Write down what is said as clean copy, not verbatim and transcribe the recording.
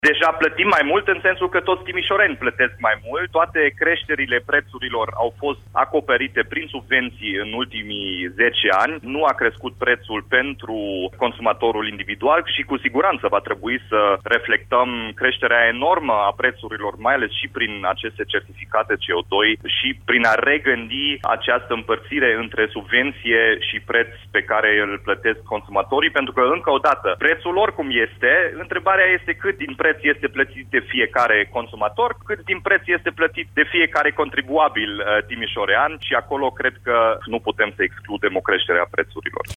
Deja plătim mai mult în sensul că toți timișoreni plătesc mai mult. Toate creșterile prețurilor au fost acoperite prin subvenții în ultimii 10 ani. Nu a crescut prețul pentru consumatorul individual și cu siguranță va trebui să reflectăm creșterea enormă a prețurilor, mai ales și prin aceste certificate CO2 și prin a regândi această împărțire între subvenție și preț pe care îl plătesc consumatorii, pentru că, încă o dată, prețul oricum este, întrebarea este cât din preț este plătit de fiecare consumator, cât din preț este plătit de fiecare contribuabil timișorean și acolo cred că nu putem să excludem o creștere a prețurilor.